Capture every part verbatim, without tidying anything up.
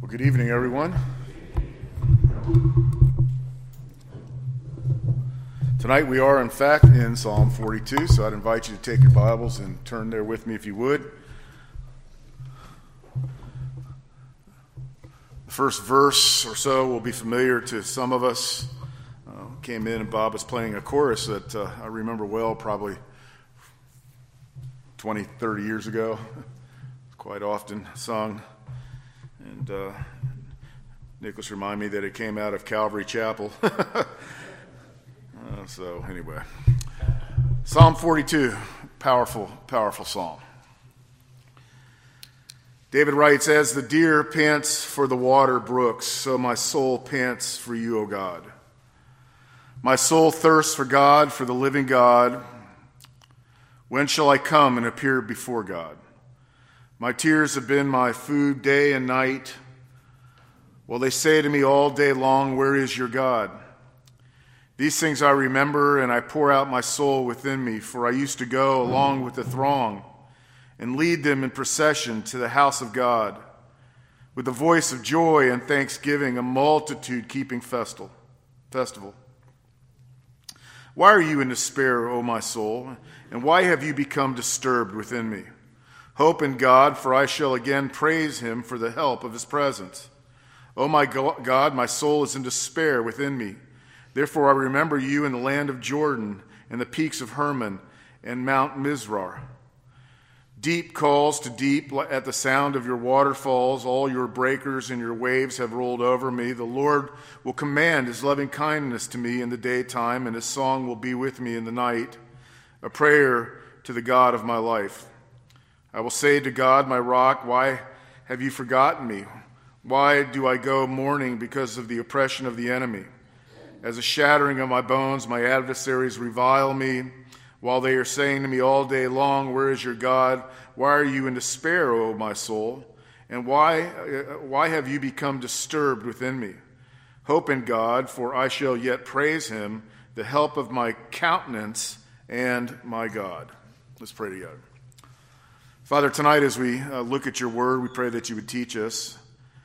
Well, good evening, everyone. Tonight we are, in fact, in Psalm forty-two, so I'd invite you to take your Bibles and turn there with me if you would. The first verse or so will be familiar to some of us. Uh, came in and Bob was playing a chorus that uh, I remember well, probably twenty, thirty years ago. Quite often sung. And uh, Nicholas reminded me that it came out of Calvary Chapel. uh, so anyway, Psalm forty-two, powerful, powerful psalm. David writes, "As the deer pants for the water brooks, so my soul pants for you, O God. My soul thirsts for God, for the living God. When shall I come and appear before God? My tears have been my food day and night. Well, they say to me all day long, 'Where is your God?' These things I remember, and I pour out my soul within me, for I used to go along with the throng and lead them in procession to the house of God, with the voice of joy and thanksgiving, a multitude keeping festal, festival. Why are you in despair, O my soul? And why have you become disturbed within me? Hope in God, for I shall again praise him for the help of his presence. O my God, my soul is in despair within me. Therefore I remember you in the land of Jordan, and the peaks of Hermon, and Mount Mizar. Deep calls to deep at the sound of your waterfalls. All your breakers and your waves have rolled over me. The Lord will command his loving kindness to me in the daytime, and his song will be with me in the night, a prayer to the God of my life. I will say to God, my rock, why have you forgotten me? Why do I go mourning because of the oppression of the enemy? As a shattering of my bones, my adversaries revile me, while they are saying to me all day long, 'Where is your God?' Why are you in despair, O my soul? And why, uh, why have you become disturbed within me? Hope in God, for I shall yet praise him, the help of my countenance and my God." Let's pray together. Father, tonight as we uh, look at your word, we pray that you would teach us.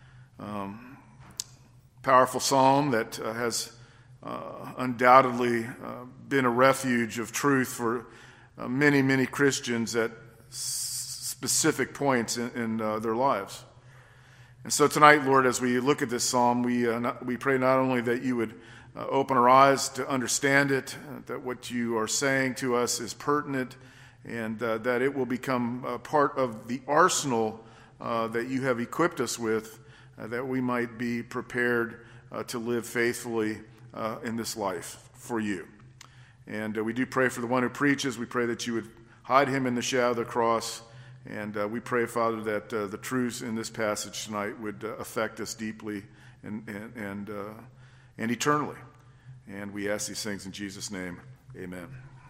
Um, powerful psalm that uh, has uh, undoubtedly uh, been a refuge of truth for uh, many, many Christians at s- specific points in, in uh, their lives. And so tonight, Lord, as we look at this psalm, we uh, not, we pray not only that you would uh, open our eyes to understand it, uh, that what you are saying to us is pertinent, and uh, that it will become uh, part of the arsenal uh, that you have equipped us with, uh, that we might be prepared uh, to live faithfully uh, in this life for you. And uh, we do pray for the one who preaches. We pray that you would hide him in the shadow of the cross. And uh, we pray, Father, that uh, the truths in this passage tonight would uh, affect us deeply and, and, and, uh, and eternally. And we ask these things in Jesus' name. Amen.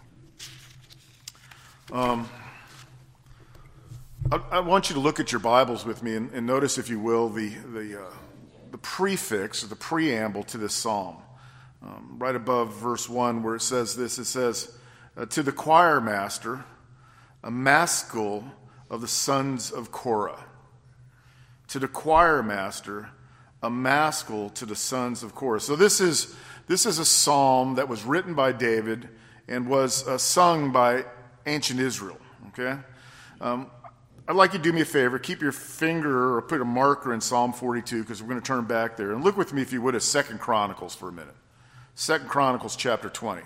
Um, I, I want you to look at your Bibles with me and, and notice, if you will, the the, uh, the prefix or the preamble to this psalm. Um, right above verse one, where it says this, it says, uh, "To the choir master, a maskil of the sons of Korah." To the choir master, a maskil to the sons of Korah. So this is this is a psalm that was written by David and was uh, sung by ancient Israel, okay? Um, I'd like you to do me a favor. Keep your finger or put a marker in Psalm forty-two, because we're going to turn back there. And look with me, if you would, at Second Chronicles for a minute. Second Chronicles chapter twenty.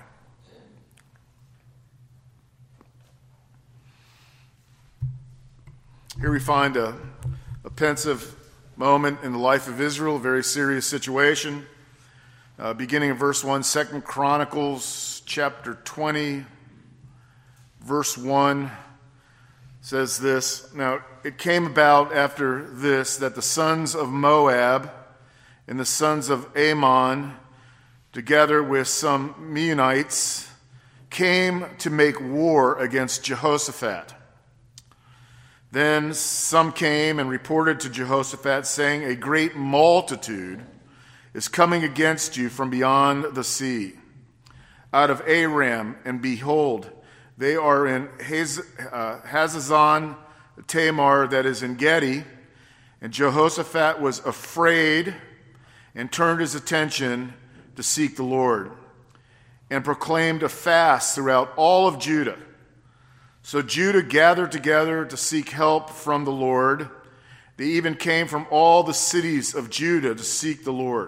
Here we find a, a pensive moment in the life of Israel, a very serious situation. Uh, beginning in verse one, Second Chronicles chapter twenty. Verse one says this, "Now it came about after this that the sons of Moab and the sons of Ammon, together with some Meunites, came to make war against Jehoshaphat. Then some came and reported to Jehoshaphat, saying, 'A great multitude is coming against you from beyond the sea, out of Aram, and behold, they are in Haz- uh, Hazazon Tamar, that is in Gedi, And Jehoshaphat was afraid and turned his attention to seek the Lord and proclaimed a fast throughout all of Judah. So Judah gathered together to seek help from the Lord. They even came from all the cities of Judah to seek the Lord.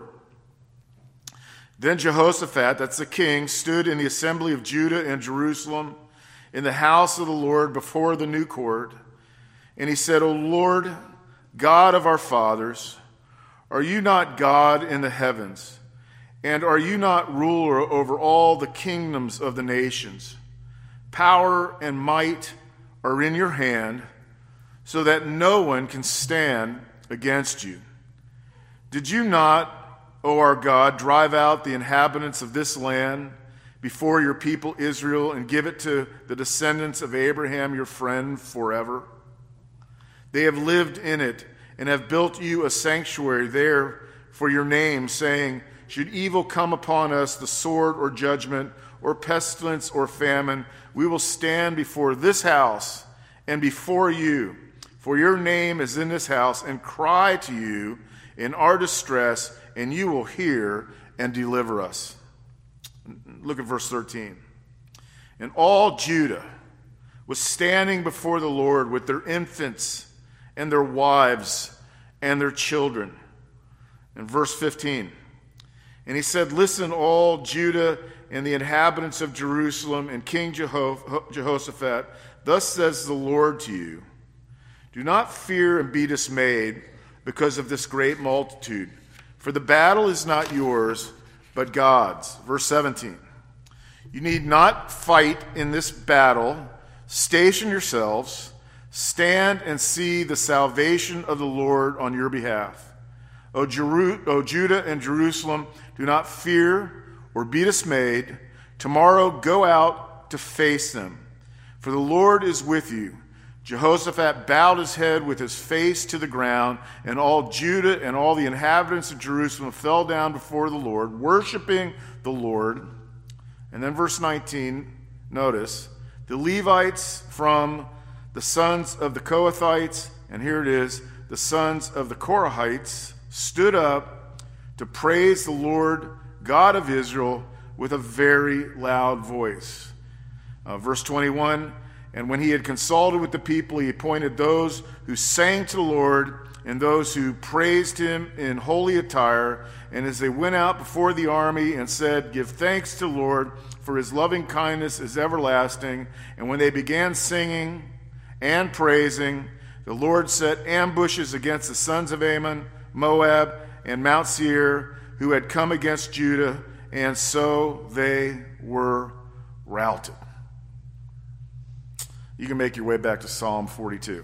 Then Jehoshaphat, that's the king, stood in the assembly of Judah and Jerusalem in the house of the Lord before the new court. And he said, O Lord, God of our fathers, are you not God in the heavens? And are you not ruler over all the kingdoms of the nations? Power and might are in your hand, so that no one can stand against you. Did you not, O our God, drive out the inhabitants of this land before your people Israel and give it to the descendants of Abraham, your friend, forever? They have lived in it and have built you a sanctuary there for your name, saying, should evil come upon us, the sword or judgment or pestilence or famine, we will stand before this house and before you, for your name is in this house, and cry to you in our distress, and you will hear and deliver us. Look at verse thirteen. And all Judah was standing before the Lord with their infants and their wives and their children. In verse fifteen, and he said, listen, all Judah and the inhabitants of Jerusalem and King Jeho- Jehoshaphat, thus says the Lord to you, do not fear and be dismayed because of this great multitude, for the battle is not yours, but God's. Verse seventeen, you need not fight in this battle. Station yourselves, stand and see the salvation of the Lord on your behalf. O, Jeru- o Judah and Jerusalem, do not fear or be dismayed. Tomorrow go out to face them, for the Lord is with you. Jehoshaphat bowed his head with his face to the ground, and all Judah and all the inhabitants of Jerusalem fell down before the Lord, worshiping the Lord. And then verse nineteen, notice, the Levites from the sons of the Kohathites, and here it is, the sons of the Korahites, stood up to praise the Lord God of Israel with a very loud voice. Uh, verse twenty-one, and when he had consulted with the people, he appointed those who sang to the Lord and those who praised him in holy attire. And as they went out before the army and said, give thanks to the Lord, for his loving kindness is everlasting. And when they began singing and praising, the Lord set ambushes against the sons of Ammon, Moab, and Mount Seir, who had come against Judah, and so they were routed. You can make your way back to Psalm forty-two.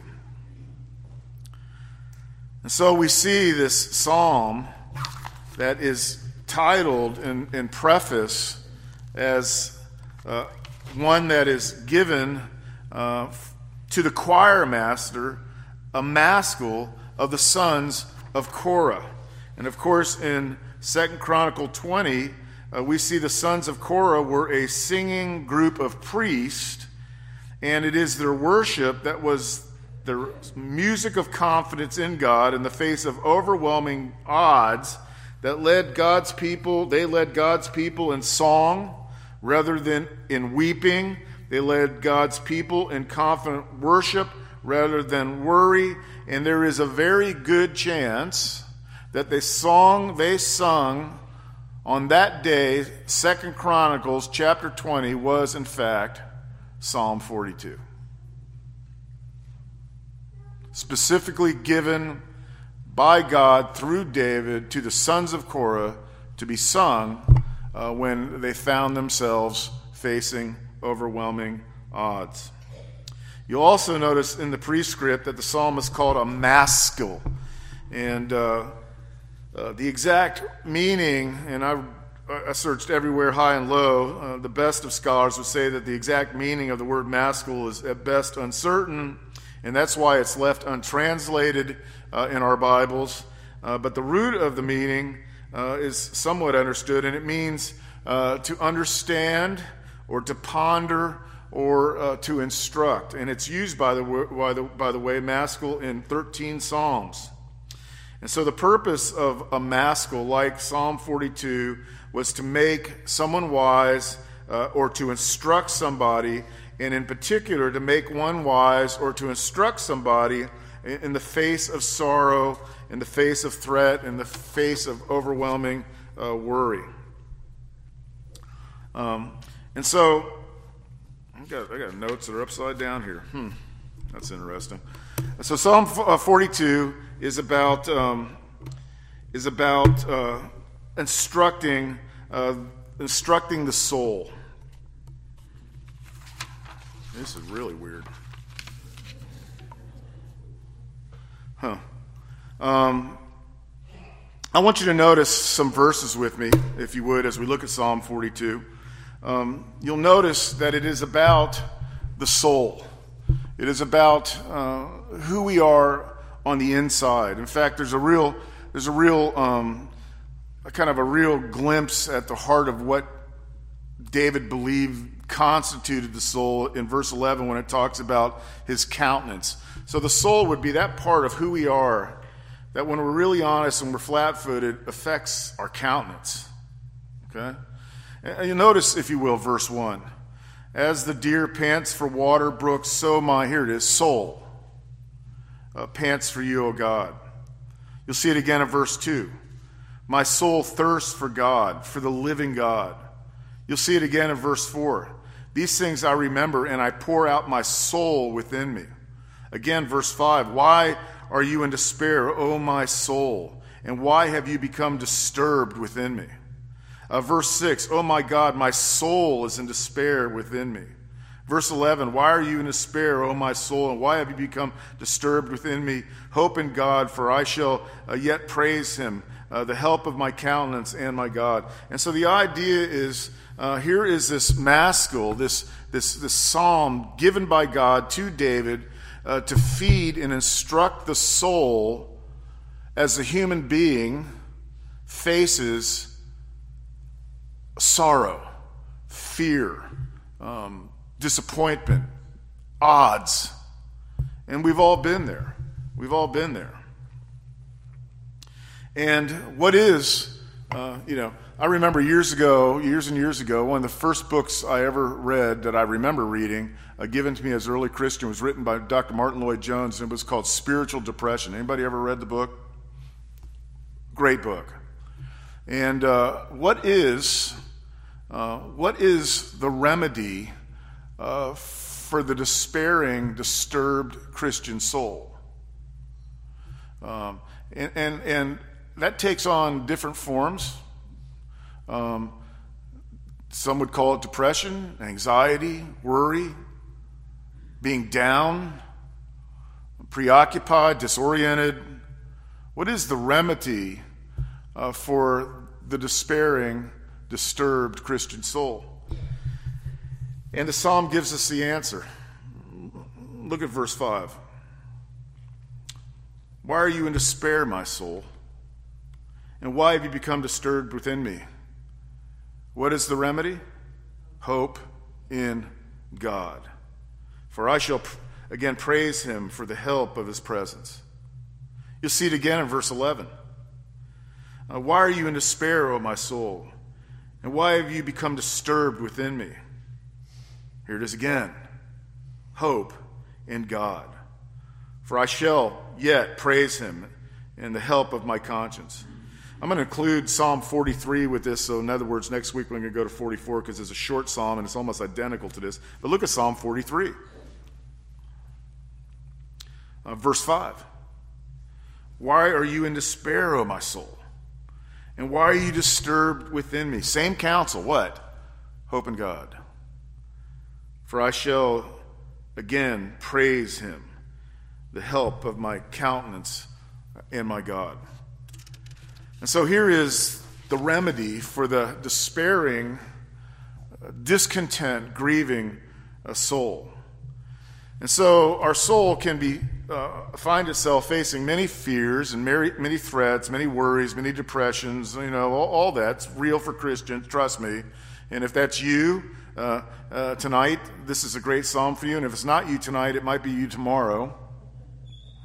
And so we see this psalm that is titled and, and prefaced as uh, one that is given uh, to the choir master, a maskil of the sons of Korah. And of course, in Second Chronicles twenty, uh, we see the sons of Korah were a singing group of priests, and it is their worship that was the music of confidence in God in the face of overwhelming odds that led God's people, they led God's people in song rather than in weeping. They led God's people in confident worship rather than worry. And there is a very good chance that the song they sung on that day, Second Chronicles chapter twenty, was in fact Psalm forty-two. Specifically given by God through David to the sons of Korah to be sung uh, when they found themselves facing overwhelming odds. You'll also notice in the prescript that the psalm is called a maskil. And uh, uh, the exact meaning, and I, I searched everywhere high and low, uh, the best of scholars would say that the exact meaning of the word maskil is at best uncertain, and that's why it's left untranslated uh, in our Bibles. Uh, but the root of the meaning uh, is somewhat understood, and it means uh, to understand or to ponder or uh, to instruct. And it's used, by the, by the, by the way, maskil in thirteen psalms. And so the purpose of a maskil like Psalm forty-two was to make someone wise uh, or to instruct somebody, and in particular to make one wise or to instruct somebody in, in the face of sorrow, in the face of threat, in the face of overwhelming uh, worry. Um, and so I got, I got notes that are upside down here. Hmm, that's interesting. So Psalm forty-two is about um, is about uh, instructing uh, instructing the soul. This is really weird. Huh. Um, I want you to notice some verses with me, if you would, as we look at Psalm forty-two. Um, you'll notice that it is about the soul. It is about uh, who we are on the inside. In fact, there's a real, there's a real, um, a kind of a real glimpse at the heart of what David believed constituted the soul in verse eleven when it talks about his countenance. So the soul would be that part of who we are that, when we're really honest and we're flat-footed, affects our countenance. Okay? And you notice, if you will, verse one. As the deer pants for water brooks, so my, here it is, soul uh, pants for you, O God. You'll see it again in verse two. My soul thirsts for God, for the living God. You'll see it again in verse four. These things I remember, and I pour out my soul within me. Again, verse five. Why are you in despair, O my soul? And why have you become disturbed within me? Uh, verse six, oh my God, my soul is in despair within me. Verse eleven, why are you in despair, O my soul, and why have you become disturbed within me? Hope in God, for I shall uh, yet praise him, uh, the help of my countenance and my God. And so the idea is, uh, here is this maskil, this, this, this psalm given by God to David uh, to feed and instruct the soul as the human being faces sorrow, fear, um, disappointment, odds. And we've all been there. We've all been there. And what is, uh, you know, I remember years ago, years and years ago, one of the first books I ever read that I remember reading, uh, given to me as an early Christian, was written by Doctor Martin Lloyd-Jones, and it was called Spiritual Depression. Anybody ever read the book? Great book. And uh, what is uh, what is the remedy uh, for the despairing, disturbed Christian soul? Um, and, and and that takes on different forms. Um, some would call it depression, anxiety, worry, being down, preoccupied, disoriented. What is the remedy uh, for the despairing, disturbed Christian soul? And the psalm gives us the answer. Look at verse five. Why are you in despair, my soul? And why have you become disturbed within me? What is the remedy? Hope in God. For I shall again praise him for the help of his presence. You'll see it again in verse eleven. Uh, why are you in despair, O my soul? And why have you become disturbed within me? Here it is again. Hope in God. For I shall yet praise him in the help of my conscience. I'm going to include Psalm forty-three with this. So in other words, next week we're going to go to forty-four because it's a short psalm and it's almost identical to this. But look at Psalm forty-three. Uh, verse five. Why are you in despair, O my soul? And why are you disturbed within me? Same counsel. What? Hope in God. For I shall again praise him, the help of my countenance and my God. And so here is the remedy for the despairing, discontent, grieving soul. And so our soul can be uh, find itself facing many fears and many, many threats, many worries, many depressions. You know, all, all that's real for Christians. Trust me. And if that's you uh, uh, tonight, this is a great psalm for you. And if it's not you tonight, it might be you tomorrow.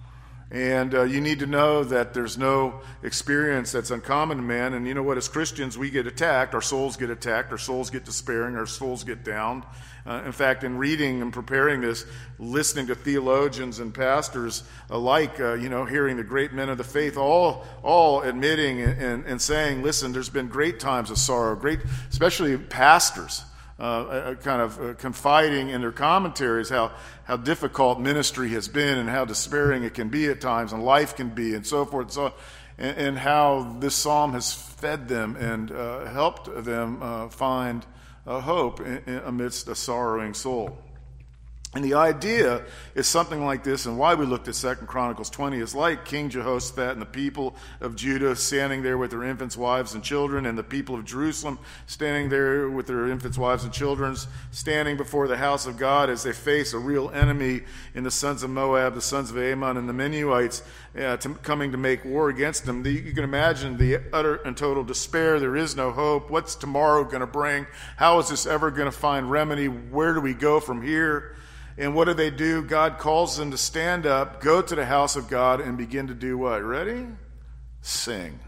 And uh, you need to know that there's no experience that's uncommon to man. And you know what? As Christians, we get attacked. Our souls get attacked. Our souls get despairing. Our souls get down. Uh, in fact, in reading and preparing this, listening to theologians and pastors alike, uh, you know, hearing the great men of the faith, all all admitting and, and, and saying, listen, there's been great times of sorrow, great, especially pastors. Uh, kind of uh, confiding in their commentaries how, how difficult ministry has been and how despairing it can be at times and life can be and so forth and so on, and, and how this psalm has fed them and uh, helped them uh, find uh, hope in, in, amidst a sorrowing soul. And the idea is something like this, and why we looked at Second Chronicles twenty is like King Jehoshaphat and the people of Judah standing there with their infants, wives, and children, and the people of Jerusalem standing there with their infants, wives, and children, standing before the house of God as they face a real enemy in the sons of Moab, the sons of Ammon, and the Menuhites uh, to, coming to make war against them. The, you can imagine the utter and total despair. There is no hope. What's tomorrow going to bring? How is this ever going to find remedy? Where do we go from here? And what do they do? God calls them to stand up, go to the house of God, and begin to do what? Ready? Sing.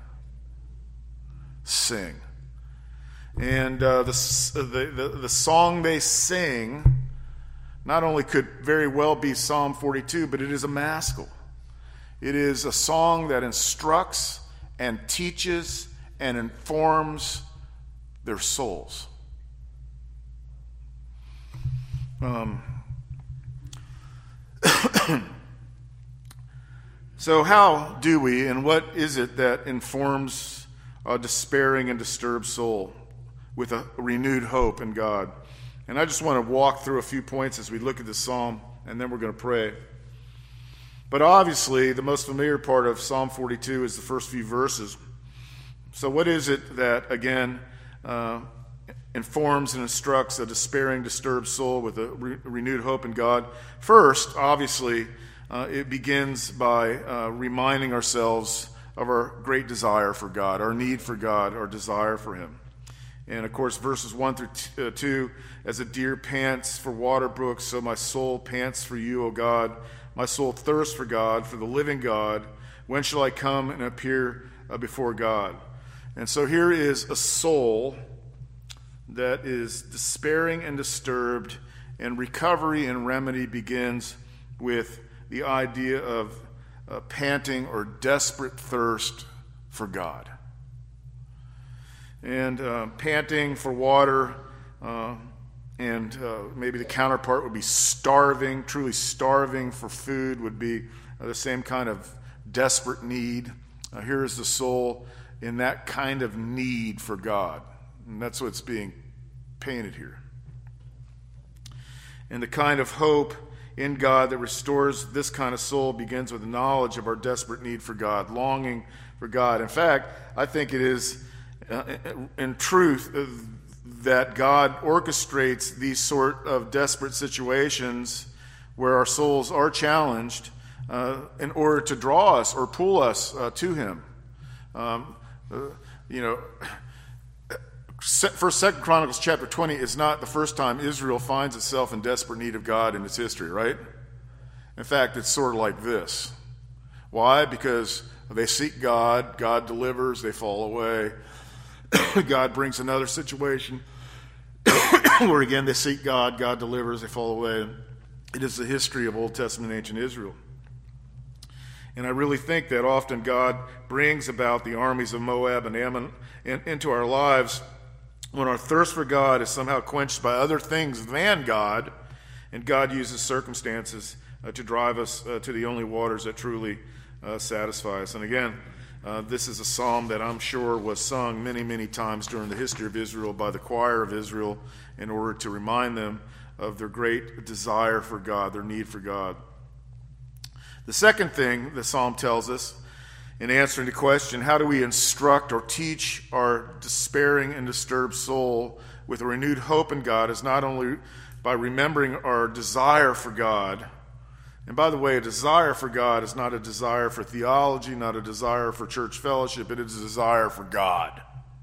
Sing. And uh, the, the, the, the song they sing not only could very well be Psalm forty-two, but it is a maskil. It is a song that instructs and teaches and informs their souls. Um... So how do we, and what is it that informs a despairing and disturbed soul with a renewed hope in God? And I just want to walk through a few points as we look at this psalm, and then we're going to pray. But obviously, the most familiar part of Psalm forty-two is the first few verses. So what is it that, again, uh, informs and instructs a despairing, disturbed soul with a re- renewed hope in God? First, obviously, uh, it begins by uh, reminding ourselves of our great desire for God, our need for God, our desire for Him. And, of course, verses one through t- uh, two, as a deer pants for water brooks, so my soul pants for you, O God. My soul thirsts for God, for the living God. When shall I come and appear uh, before God? And so here is a soul that is despairing and disturbed, and recovery and remedy begins with the idea of uh, panting or desperate thirst for God. And uh, panting for water, uh, and uh, maybe the counterpart would be starving, truly starving for food would be uh, the same kind of desperate need. Uh, here is the soul in that kind of need for God. And that's what's being painted here. And the kind of hope in God that restores this kind of soul begins with the knowledge of our desperate need for God, longing for God. In fact, I think it is uh, in truth uh, that God orchestrates these sort of desperate situations where our souls are challenged uh, in order to draw us or pull us uh, to Him. Um, uh, you know, First, Second Chronicles chapter twenty is not the first time Israel finds itself in desperate need of God in its history, right? In fact, it's sort of like this. Why? Because they seek God, God delivers, they fall away. God brings another situation where again they seek God, God delivers, they fall away. It is the history of Old Testament ancient Israel. And I really think that often God brings about the armies of Moab and Ammon into our lives when our thirst for God is somehow quenched by other things than God, and God uses circumstances uh, to drive us uh, to the only waters that truly uh, satisfy us. And again, uh, this is a psalm that I'm sure was sung many, many times during the history of Israel by the choir of Israel in order to remind them of their great desire for God, their need for God. The second thing the psalm tells us in answering the question, how do we instruct or teach our despairing and disturbed soul with a renewed hope in God, is not only by remembering our desire for God. And by the way, a desire for God is not a desire for theology, not a desire for church fellowship. It is a desire for God.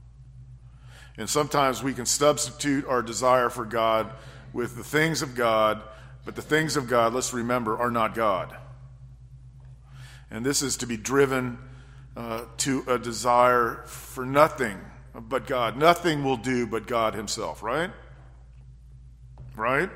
And sometimes we can substitute our desire for God with the things of God, but the things of God, let's remember, are not God. And this is to be driven uh, to a desire for nothing but God. Nothing will do but God himself, right? Right?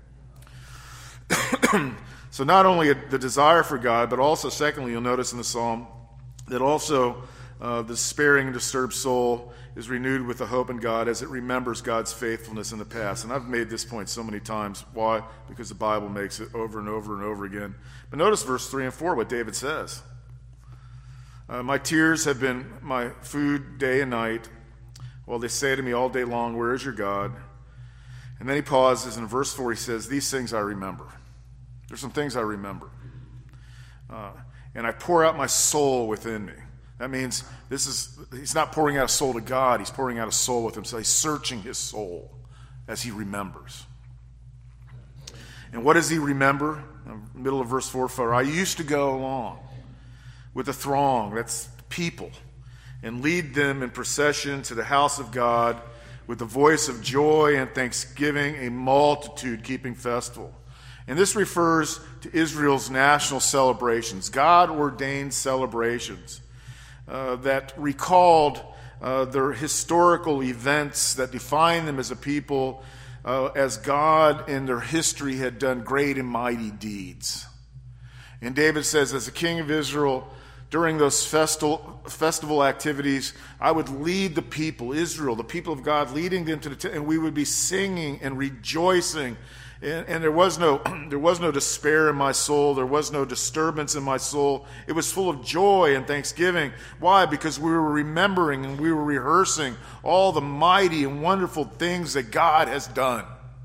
So not only the desire for God, but also, secondly, you'll notice in the psalm that also uh, the despairing and disturbed soul is renewed with the hope in God as it remembers God's faithfulness in the past. And I've made this point so many times. Why? Because the Bible makes it over and over and over again. But notice verse three and four, what David says. Uh, my tears have been my food day and night, while they say to me all day long, where is your God? And then he pauses, and in verse four he says, these things I remember. There's some things I remember. Uh, and I pour out my soul within me. That means this is he's not pouring out a soul to God, he's pouring out a soul with himself. He's searching his soul as he remembers. And what does he remember? In the middle of verse four, for I used to go along with a throng, that's people, and lead them in procession to the house of God with the voice of joy and thanksgiving, a multitude keeping festival. And this refers to Israel's national celebrations, God-ordained celebrations uh, that recalled uh, their historical events that define them as a people, uh, as God in their history had done great and mighty deeds. And David says, as the king of Israel, during those festival festival activities, I would lead the people, Israel, the people of God, leading them to the temple, and we would be singing and rejoicing. And, and there was no there was no despair in my soul. There was no disturbance in my soul. It was full of joy and thanksgiving. Why? Because we were remembering and we were rehearsing all the mighty and wonderful things that God has done.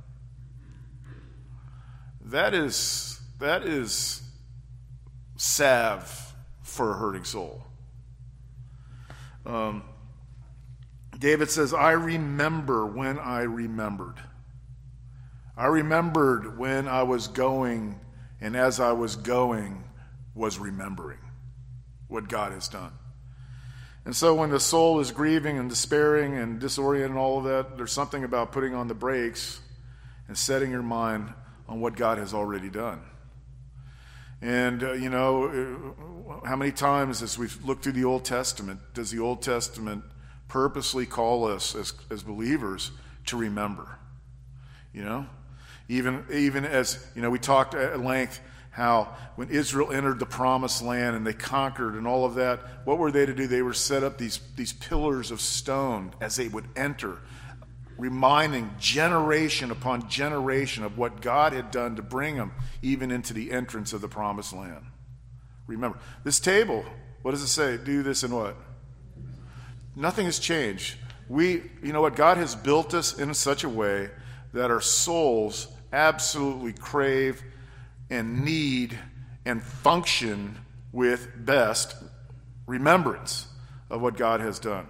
That is that is salve for a hurting soul. Um, David says, I remember when I remembered. I remembered when I was going, and as I was going, was remembering what God has done. And so when the soul is grieving and despairing and disoriented and all of that, there's something about putting on the brakes and setting your mind on what God has already done. And, uh, you know, how many times as we've looked through the Old Testament, does the Old Testament purposely call us as, as believers to remember? You know? Even, even as, you know, we talked at length how when Israel entered the promised land and they conquered and all of that, what were they to do? They were set up these, these pillars of stone as they would enter, reminding generation upon generation of what God had done to bring them even into the entrance of the promised land. Remember, this table, what does it say? Do this and what? Nothing has changed. We, you know what? God has built us in such a way that our souls absolutely crave and need and function with best remembrance of what God has done.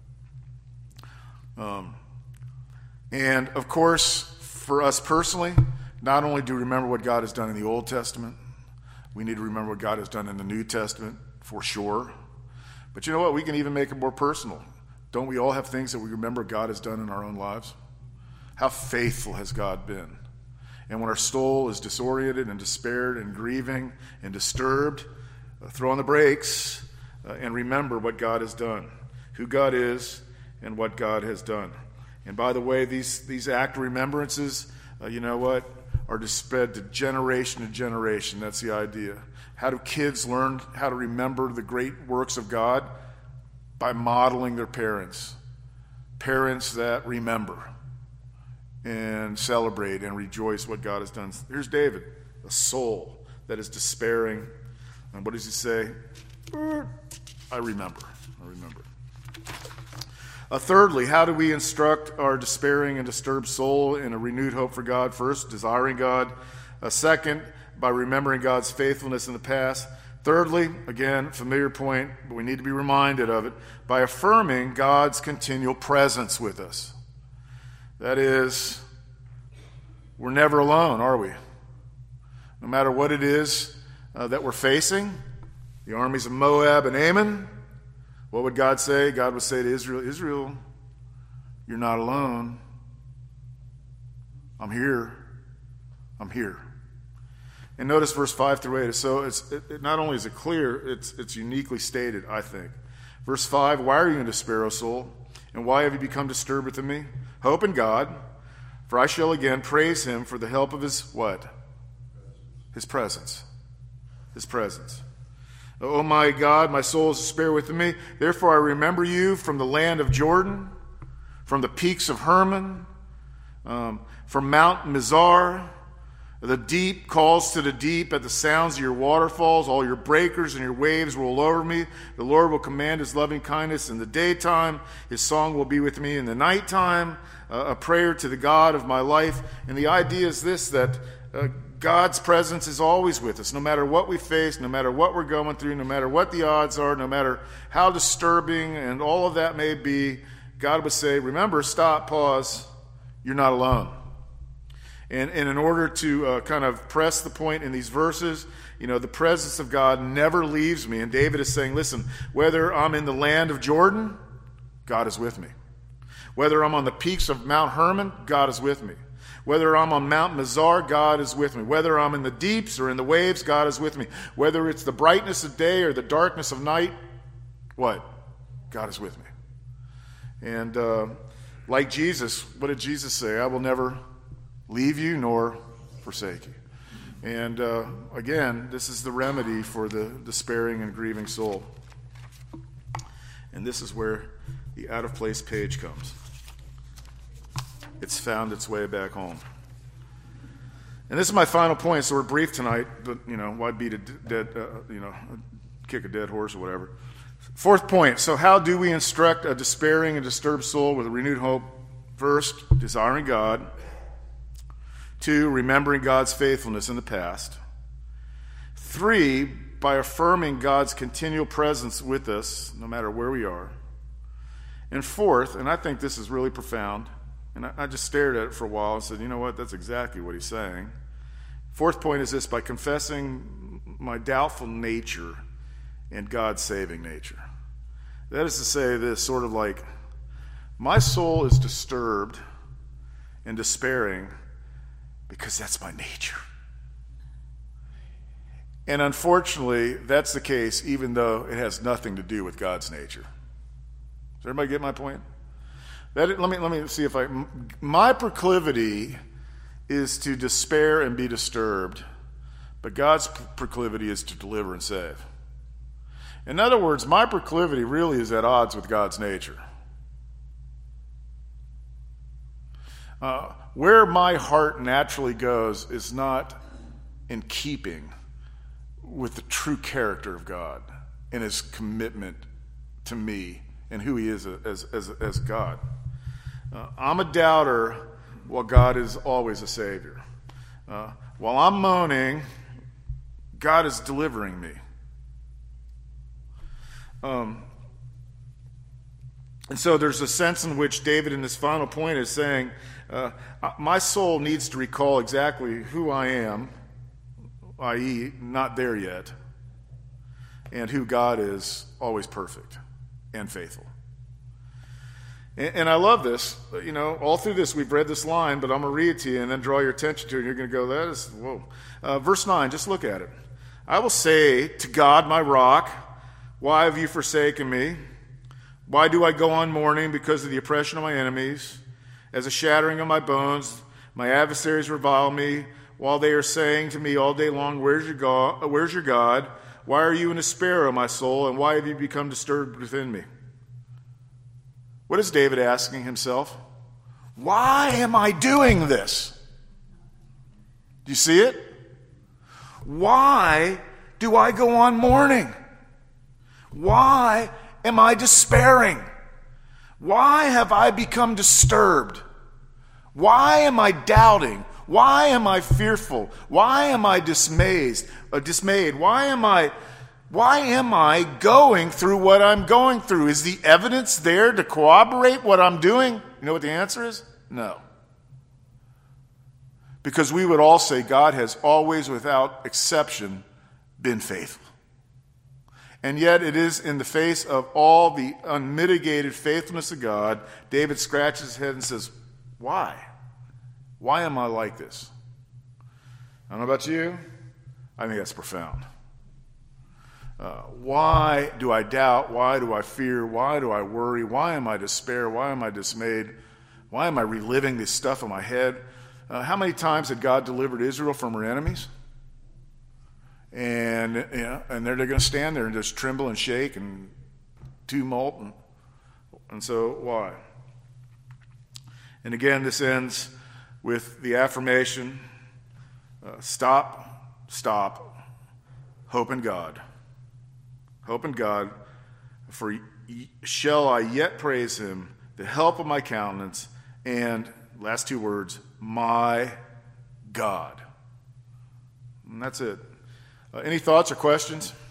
Um, and of course, for us personally, not only do we remember what God has done in the Old Testament, we need to remember what God has done in the New Testament for sure. But you know what? We can even make it more personal. Don't we all have things that we remember God has done in our own lives? How faithful has God been? And when our soul is disoriented and despaired and grieving and disturbed, uh, throw on the brakes uh, and remember what God has done, who God is and what God has done. And by the way, these, these act remembrances, uh, you know what, are spread to generation to generation. That's the idea. How do kids learn how to remember the great works of God? By modeling their parents. Parents that remember and celebrate and rejoice what God has done. Here's David, a soul that is despairing. And what does he say? I remember. I remember. Uh, thirdly, how do we instruct our despairing and disturbed soul in a renewed hope for God? First, desiring God. Uh, second, by remembering God's faithfulness in the past. Thirdly, again, familiar point, but we need to be reminded of it, by affirming God's continual presence with us. That is, we're never alone, are we? No matter what it is uh, that we're facing, the armies of Moab and Ammon, what would God say? God would say to Israel, Israel, you're not alone. I'm here. I'm here. And notice verse five through eight. So it's, it, it not only is it clear, it's, it's uniquely stated, I think. Verse five, why are you in despair, O soul? And why have you become disturbed within me? Hope in God, for I shall again praise him for the help of his what? His presence. His presence. Oh my God, my soul is despair within me. Therefore I remember you from the land of Jordan, from the peaks of Hermon, um, from Mount Mizar. The deep calls to the deep at the sounds of your waterfalls. All your breakers and your waves roll over me. The Lord will command his loving kindness in the daytime. His song will be with me in the nighttime. Uh, a prayer to the God of my life. And the idea is this, that uh, God's presence is always with us. No matter what we face, no matter what we're going through, no matter what the odds are, no matter how disturbing and all of that may be, God would say, remember, stop, pause, you're not alone. And, and in order to uh, kind of press the point in these verses, you know, the presence of God never leaves me. And David is saying, listen, whether I'm in the land of Jordan, God is with me. Whether I'm on the peaks of Mount Hermon, God is with me. Whether I'm on Mount Mizar, God is with me. Whether I'm in the deeps or in the waves, God is with me. Whether it's the brightness of day or the darkness of night, what? God is with me. And uh, like Jesus, what did Jesus say? I will never leave you nor forsake you. And uh, again, this is the remedy for the despairing and grieving soul. And this is where the out-of-place page comes. It's found its way back home. And this is my final point, so we're brief tonight, but, you know, why beat a dead, uh, you know, kick a dead horse or whatever. Fourth point, so how do we instruct a despairing and disturbed soul with a renewed hope? First, desiring God. Two, remembering God's faithfulness in the past. Three, by affirming God's continual presence with us, no matter where we are. And fourth, and I think this is really profound, and I, I just stared at it for a while and said, you know what, that's exactly what he's saying. Fourth point is this, by confessing my doubtful nature and God's saving nature. That is to say this, sort of like, my soul is disturbed and despairing because that's my nature. And unfortunately, that's the case even though it has nothing to do with God's nature. Does everybody get my point? That, let me let me see if I... My proclivity is to despair and be disturbed, but God's proclivity is to deliver and save. In other words, my proclivity really is at odds with God's nature. Uh, where my heart naturally goes is not in keeping with the true character of God and his commitment to me and who he is as, as, as God. Uh, I'm a doubter while God is always a Savior. Uh, while I'm moaning, God is delivering me. Um, and so there's a sense in which David in this final point is saying, uh, my soul needs to recall exactly who I am, that is not there yet, and who God is, always perfect and faithful. And, and I love this. You know, all through this we've read this line, but I'm going to read it to you and then draw your attention to it, and you're going to go, that is, whoa. Uh, verse nine, just look at it. I will say to God, my rock, why have you forsaken me? Why do I go on mourning because of the oppression of my enemies? As a shattering of my bones, my adversaries revile me, while they are saying to me all day long, where's your God? Where's your God? Why are you in despair, O my soul, and why have you become disturbed within me? What is David asking himself? Why am I doing this? Do you see it? Why do I go on mourning? Why am I despairing? Why have I become disturbed? Why am I doubting? Why am I fearful? Why am I dismayed? Uh, dismayed? Why am I why am I going through what I'm going through? Is the evidence there to corroborate what I'm doing? You know what the answer is? No. Because we would all say God has always, without exception, been faithful. And yet it is in the face of all the unmitigated faithfulness of God, David scratches his head and says, why? Why am I like this? I don't know about you, I think that's profound. Uh, why do I doubt? Why do I fear? Why do I worry? Why am I despair? Why am I dismayed? Why am I reliving this stuff in my head? Uh, how many times had God delivered Israel from her enemies? And you know, and they're, they're going to stand there and just tremble and shake and tumult. And, and so why? And again, this ends with the affirmation, uh, stop, stop, hope in God. Hope in God, for y- shall I yet praise him, the help of my countenance, and, last two words, my God. And that's it. Uh, any thoughts or questions?